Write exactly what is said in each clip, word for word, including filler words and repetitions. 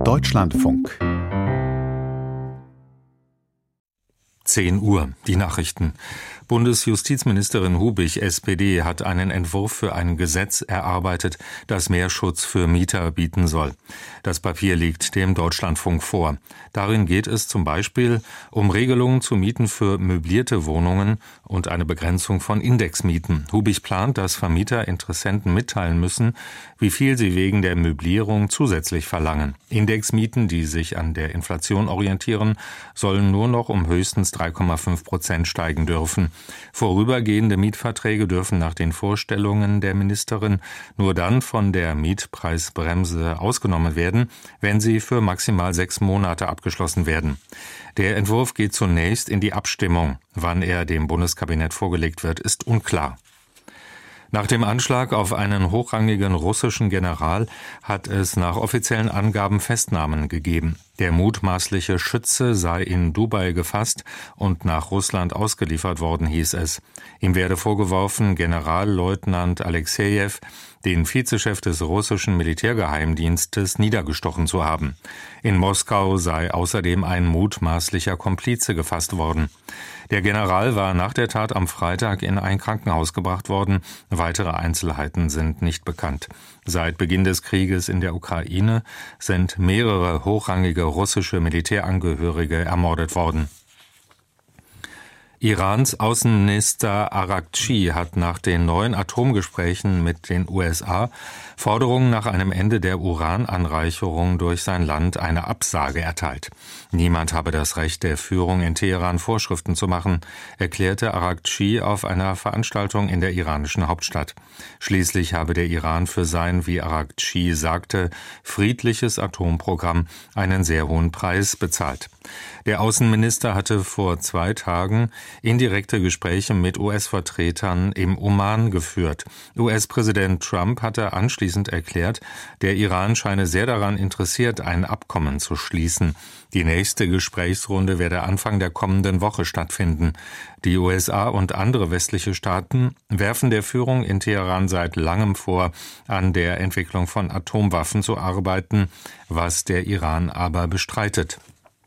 Deutschlandfunk. zehn Uhr, die Nachrichten. Bundesjustizministerin Hubig, S P D, hat einen Entwurf für ein Gesetz erarbeitet, das mehr Schutz für Mieter bieten soll. Das Papier liegt dem Deutschlandfunk vor. Darin geht es zum Beispiel um Regelungen zu Mieten für möblierte Wohnungen und eine Begrenzung von Indexmieten. Hubig plant, dass Vermieter Interessenten mitteilen müssen, wie viel sie wegen der Möblierung zusätzlich verlangen. Indexmieten, die sich an der Inflation orientieren, sollen nur noch um höchstens drei Komma fünf Prozent steigen dürfen. Vorübergehende Mietverträge dürfen nach den Vorstellungen der Ministerin nur dann von der Mietpreisbremse ausgenommen werden, wenn sie für maximal sechs Monate abgeschlossen werden. Der Entwurf geht zunächst in die Abstimmung. Wann er dem Bundeskabinett vorgelegt wird, ist unklar. Nach dem Anschlag auf einen hochrangigen russischen General hat es nach offiziellen Angaben Festnahmen gegeben. Der mutmaßliche Schütze sei in Dubai gefasst und nach Russland ausgeliefert worden, hieß es. Ihm werde vorgeworfen, Generalleutnant Alexejew, den Vizechef des russischen Militärgeheimdienstes, niedergestochen zu haben. In Moskau sei außerdem ein mutmaßlicher Komplize gefasst worden. Der General war nach der Tat am Freitag in ein Krankenhaus gebracht worden. Weitere Einzelheiten sind nicht bekannt. Seit Beginn des Krieges in der Ukraine sind mehrere hochrangige russische Militärangehörige ermordet worden. Irans Außenminister Araghchi hat nach den neuen Atomgesprächen mit den U S A Forderungen nach einem Ende der Urananreicherung durch sein Land eine Absage erteilt. Niemand habe das Recht der Führung in Teheran Vorschriften zu machen, erklärte Araghchi auf einer Veranstaltung in der iranischen Hauptstadt. Schließlich habe der Iran für sein, wie Araghchi sagte, friedliches Atomprogramm einen sehr hohen Preis bezahlt. Der Außenminister hatte vor zwei Tagen indirekte Gespräche mit U S-Vertretern im Oman geführt. U S-Präsident Trump hatte anschließend erklärt, der Iran scheine sehr daran interessiert, ein Abkommen zu schließen. Die nächste Gesprächsrunde werde Anfang der kommenden Woche stattfinden. Die U S A und andere westliche Staaten werfen der Führung in Teheran seit langem vor, an der Entwicklung von Atomwaffen zu arbeiten, was der Iran aber bestreitet.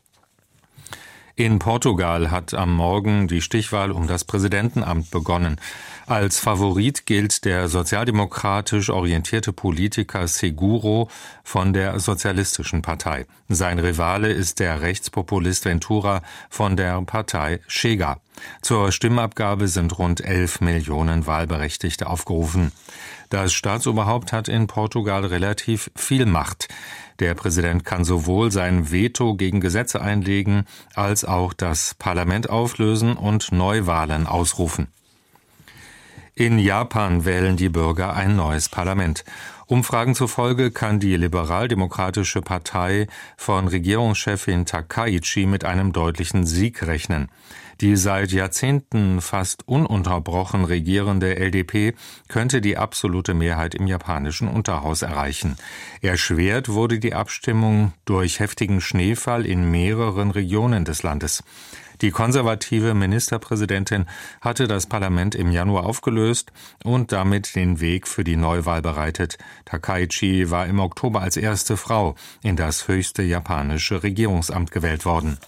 In Portugal hat am Morgen die Stichwahl um das Präsidentenamt begonnen. Als Favorit gilt der sozialdemokratisch orientierte Politiker Seguro von der Sozialistischen Partei. Sein Rivale ist der Rechtspopulist Ventura von der Partei Chega. Zur Stimmabgabe sind rund elf Millionen Wahlberechtigte aufgerufen. Das Staatsoberhaupt hat in Portugal relativ viel Macht. Der Präsident kann sowohl sein Veto gegen Gesetze einlegen, als auch das Parlament auflösen und Neuwahlen ausrufen. In Japan wählen die Bürger ein neues Parlament. Umfragen zufolge kann die liberal-demokratische Partei von Regierungschefin Takaichi mit einem deutlichen Sieg rechnen. Die seit Jahrzehnten fast ununterbrochen regierende L D P könnte die absolute Mehrheit im japanischen Unterhaus erreichen. Erschwert wurde die Abstimmung durch heftigen Schneefall in mehreren Regionen des Landes. Die konservative Ministerpräsidentin hatte das Parlament im Januar aufgelöst und damit den Weg für die Neuwahl bereitet. Takaichi war im Oktober als erste Frau in das höchste japanische Regierungsamt gewählt worden.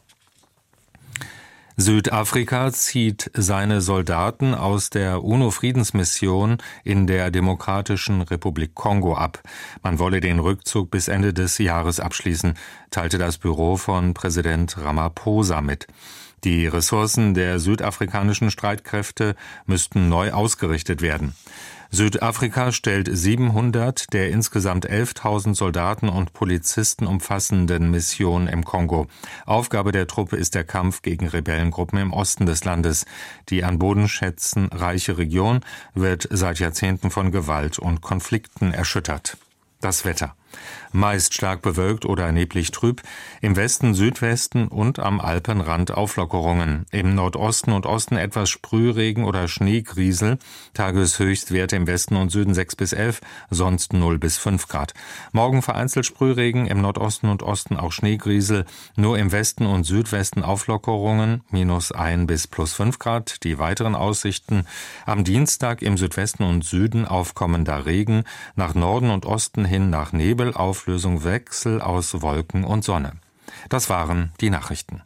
Südafrika zieht seine Soldaten aus der UNO-Friedensmission in der Demokratischen Republik Kongo ab. Man wolle den Rückzug bis Ende des Jahres abschließen, teilte das Büro von Präsident Ramaphosa mit. Die Ressourcen der südafrikanischen Streitkräfte müssten neu ausgerichtet werden. Südafrika stellt siebenhundert der insgesamt elftausend Soldaten und Polizisten umfassenden Mission im Kongo. Aufgabe der Truppe ist der Kampf gegen Rebellengruppen im Osten des Landes. Die an Bodenschätzen reiche Region wird seit Jahrzehnten von Gewalt und Konflikten erschüttert. Das Wetter. Meist stark bewölkt oder neblig trüb, im Westen, Südwesten und am Alpenrand Auflockerungen. Im Nordosten und Osten etwas Sprühregen oder Schneegriesel, Tageshöchstwerte im Westen und Süden sechs bis elf, sonst null bis fünf Grad. Morgen vereinzelt Sprühregen, im Nordosten und Osten auch Schneegriesel, nur im Westen und Südwesten Auflockerungen, minus ein bis plus fünf Grad. Die weiteren Aussichten: am Dienstag im Südwesten und Süden aufkommender Regen, nach Norden und Osten hin nach Nebel Nebelauflösung Wechsel aus Wolken und Sonne. Das waren die Nachrichten.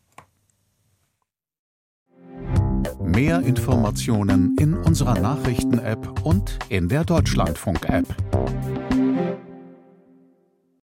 Mehr Informationen in unserer Nachrichten-App und in der Deutschlandfunk-App.